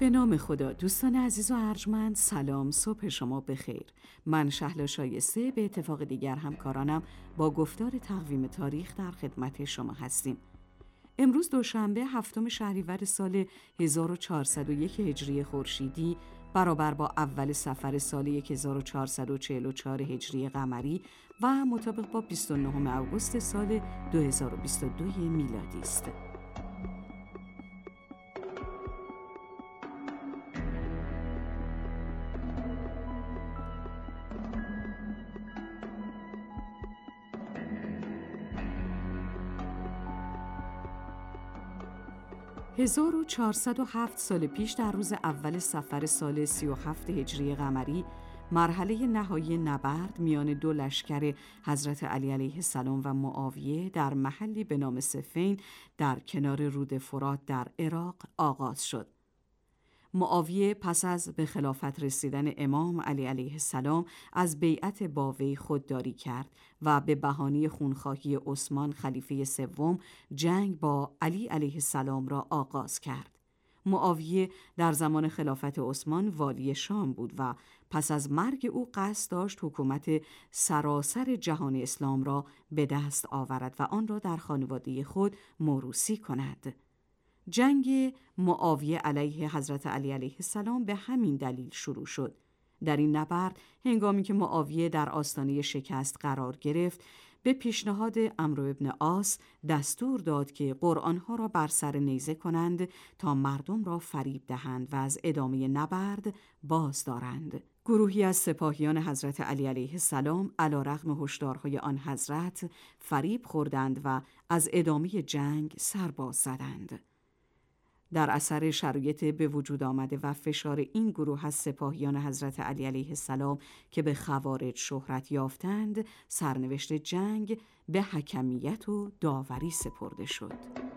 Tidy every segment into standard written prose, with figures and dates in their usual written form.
به نام خدا. دوستان عزیز و ارجمند، سلام، صبح شما بخیر. من شهلا شایسته به اتفاق دیگر همکارانم با گفتار تقویم تاریخ در خدمت شما هستیم. امروز دوشنبه 7 شهریور سال 1401 هجری خورشیدی برابر با اول صفر سال 1444 هجری قمری و مطابق با 29 اوگوست سال 2022 میلادی است. 1407 سال پیش در روز اول صفر سال 37 هجری قمری مرحله نهایی نبرد میان دو لشکر حضرت علی علیه السلام و معاویه در محلی به نام صفین در کنار رود فرات در عراق آغاز شد. معاویه پس از به خلافت رسیدن امام علی علیه السلام از بیعت با وی خودداری کرد و به بهانه خونخواهی عثمان خلیفه سوم جنگ با علی علیه السلام را آغاز کرد. معاویه در زمان خلافت عثمان والی شام بود و پس از مرگ او قصد داشت حکومت سراسر جهان اسلام را به دست آورد و آن را در خانواده خود موروثی کند. جنگ معاویه علیه حضرت علی علیه السلام به همین دلیل شروع شد. در این نبرد هنگامی که معاویه در آستانه شکست قرار گرفت، به پیشنهاد عمرو بن عاص دستور داد که قرآنها را بر سر نیزه کنند تا مردم را فریب دهند و از ادامه نبرد باز دارند. گروهی از سپاهیان حضرت علی علیه السلام علیرغم هشدارهای آن حضرت فریب خوردند و از ادامه جنگ سرباز زدند. در اثر شرایط به وجود آمده و فشار این گروه از سپاهیان حضرت علی علیه السلام که به خوارج شهرت یافتند، سرنوشت جنگ به حکمیت و داوری سپرده شد.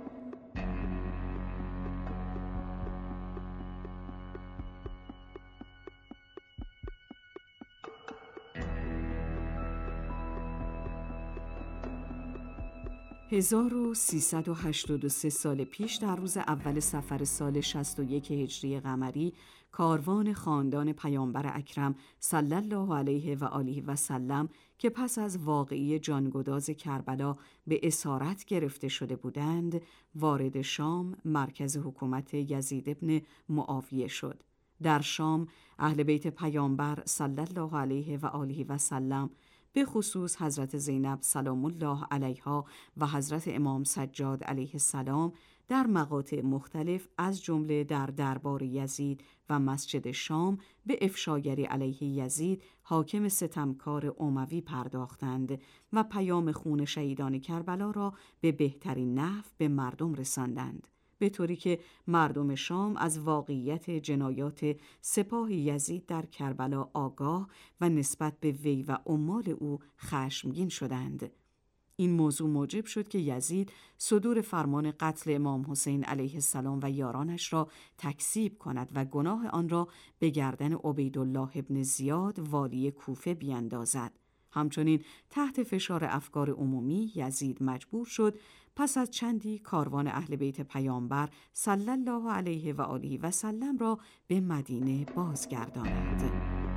1383 سال پیش در روز اول صفر سال 61 هجری قمری کاروان خاندان پیامبر اکرم صلی الله علیه و آله و سلم که پس از واقعه جانگداز کربلا به اسارت گرفته شده بودند وارد شام، مرکز حکومت یزید ابن معاویه شد. در شام اهل بیت پیامبر صلی الله علیه و آله و سلم به خصوص حضرت زینب سلام الله علیها و حضرت امام سجاد علیه السلام در مقاطع مختلف از جمله در دربار یزید و مسجد شام به افشاگری علیه یزید حاکم ستمکار اموی پرداختند و پیام خون شهیدان کربلا را به بهترین نحو به مردم رساندند، به طوری که مردم شام از واقعیت جنایات سپاه یزید در کربلا آگاه و نسبت به وی و عمال او خشمگین شدند. این موضوع موجب شد که یزید صدور فرمان قتل امام حسین علیه السلام و یارانش را تکذیب کند و گناه آن را به گردن عبیدالله ابن زیاد والی کوفه بیندازد. همچنین تحت فشار افکار عمومی یزید مجبور شد پس از چندی کاروان اهل بیت پیامبر صلی الله علیه و آله و سلم را به مدینه بازگرداند.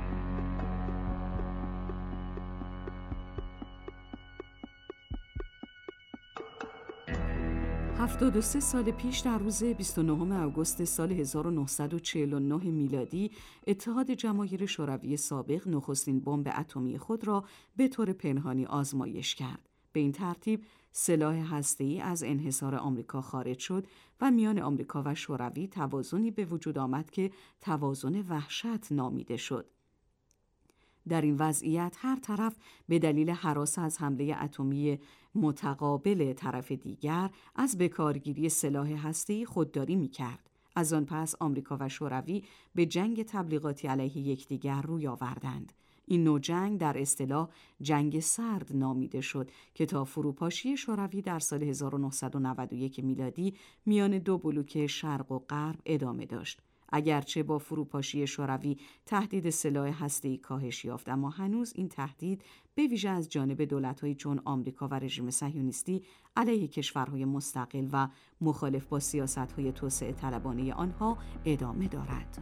73 سال پیش در روز 29 اوگوست سال 1949 میلادی اتحاد جماهیر شوروی سابق نخستین بمب اتمی خود را به طور پنهانی آزمایش کرد. به این ترتیب سلاح هسته‌ای از انحصار آمریکا خارج شد و میان آمریکا و شوروی توازنی به وجود آمد که توازن وحشت نامیده شد. در این وضعیت هر طرف به دلیل هراس از حمله اتمی متقابل طرف دیگر از بکارگیری سلاح هسته‌ای خودداری می‌کرد. از آن پس آمریکا و شوروی به جنگ تبلیغاتی علیه یکدیگر روی آوردند. این نوع جنگ در اصطلاح جنگ سرد نامیده شد که تا فروپاشی شوروی در سال 1991 میلادی میان دو بلوک شرق و غرب ادامه داشت. اگرچه با فروپاشی شوروی تهدید سلاح هسته‌ای کاهش یافت، اما هنوز این تهدید به ویژه از جانب دولت‌هایی چون آمریکا و رژیم صهیونیستی علیه کشورهای مستقل و مخالف با سیاست‌های توسعه طلبانه آنها ادامه دارد.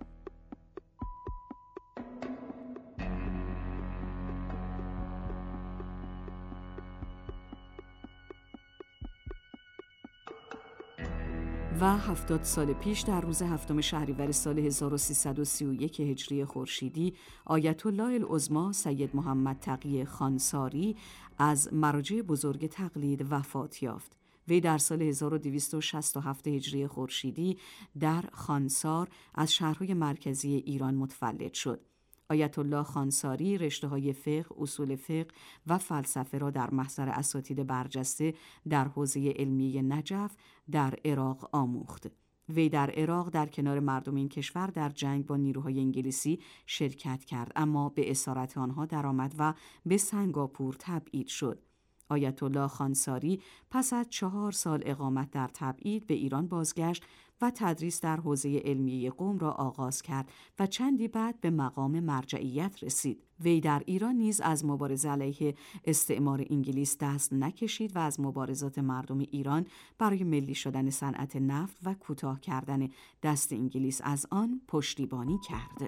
و 70 سال پیش در روز 7 شهریور سال 1331 هجری خورشیدی آیت الله العظمی سید محمد تقی خانساری از مراجع بزرگ تقلید وفات یافت. وی در سال 1267 هجری خورشیدی در خانسار از شهرهای مرکزی ایران متولد شد. آیت الله خانساری رشته‌های فقه، اصول فقه و فلسفه را در محضر اساتید برجسته در حوزه علمی نجف در عراق آموخت. وی در عراق در کنار مردم این کشور در جنگ با نیروهای انگلیسی شرکت کرد، اما به اسارت آنها درآمد و به سنگاپور تبعید شد. آیت الله خانساری پس از 4 سال اقامت در تبعید به ایران بازگشت و تدریس در حوزه علمیه قم را آغاز کرد و چندی بعد به مقام مرجعیت رسید. وی در ایران نیز از مبارزه علیه استعمار انگلیس دست نکشید و از مبارزات مردم ایران برای ملی شدن صنعت نفت و کوتاه کردن دست انگلیس از آن پشتیبانی کرد.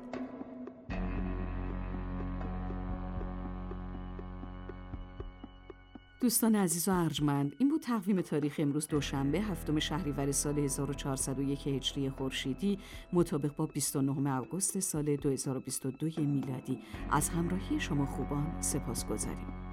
دوستان عزیز و ارجمند، این بود تقویم تاریخ امروز دوشنبه 7 شهریور سال 1401 هجری خورشیدی مطابق با 29 آگوست سال 2022 میلادی. از همراهی شما خوبان سپاسگزاریم.